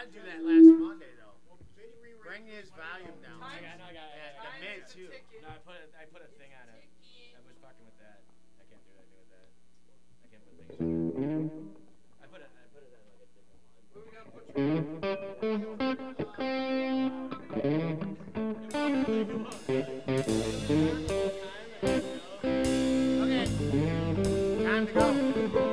to do that last Monday though. Bring his volume down. I got the mid too. No, I put a thing on it. I was fucking with that. I can't do anything with that. I can't put things on it. I put it on like a different one. Where we gotta put your Okay. Time to go.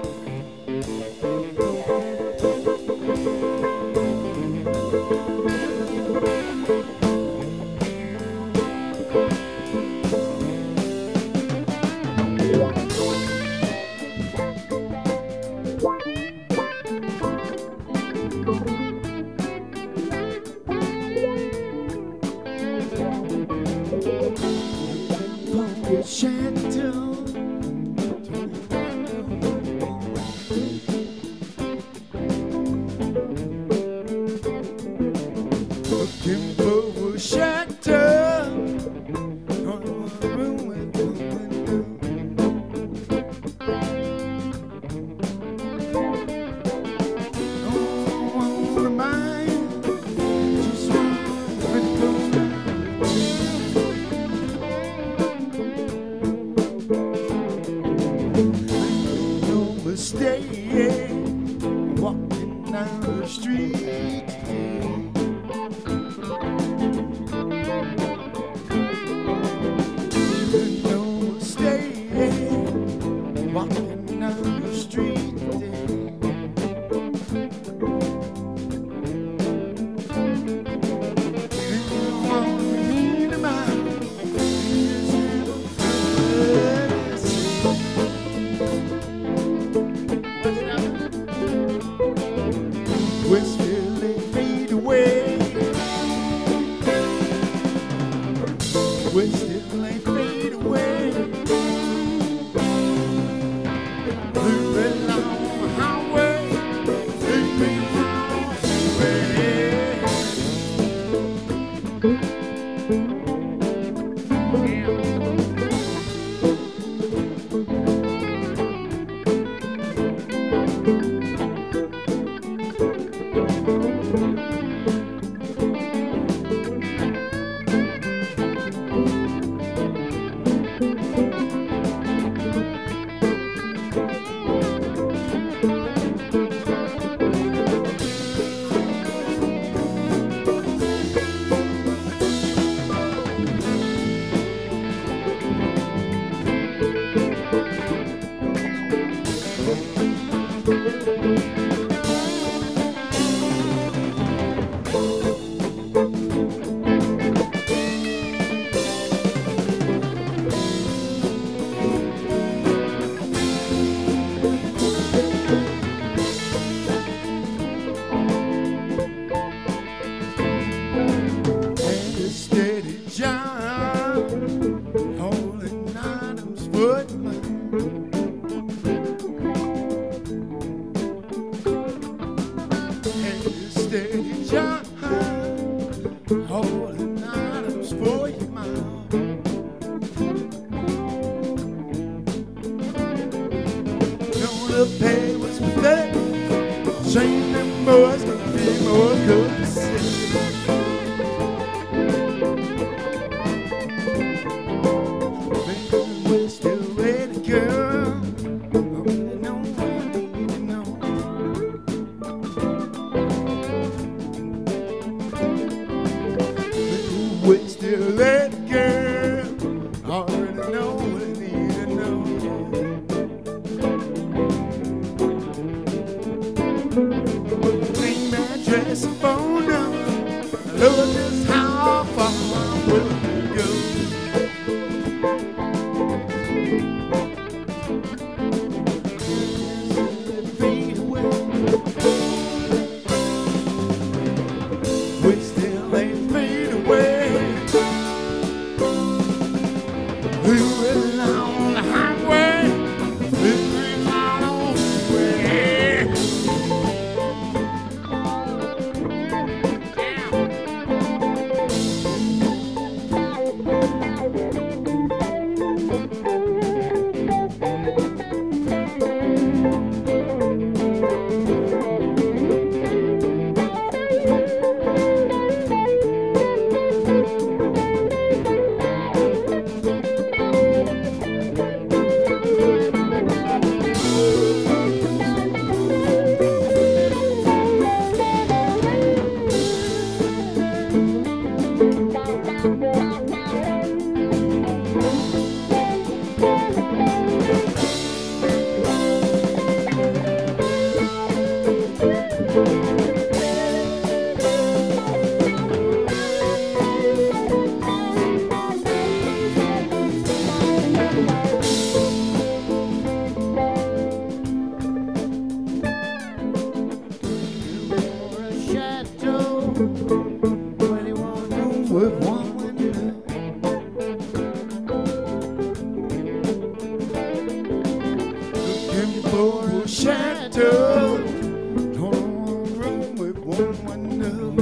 one knows.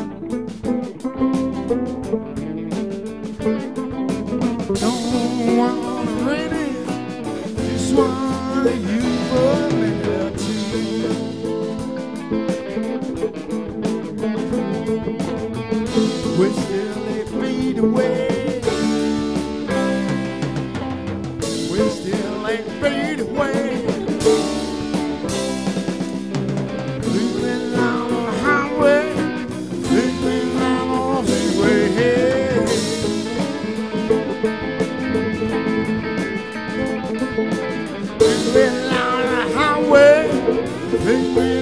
No one ready. This one you for melody. We're still 8 feet away. We're still 8 feet away. Living on the highway. Living on the freeway. Living on the highway. Living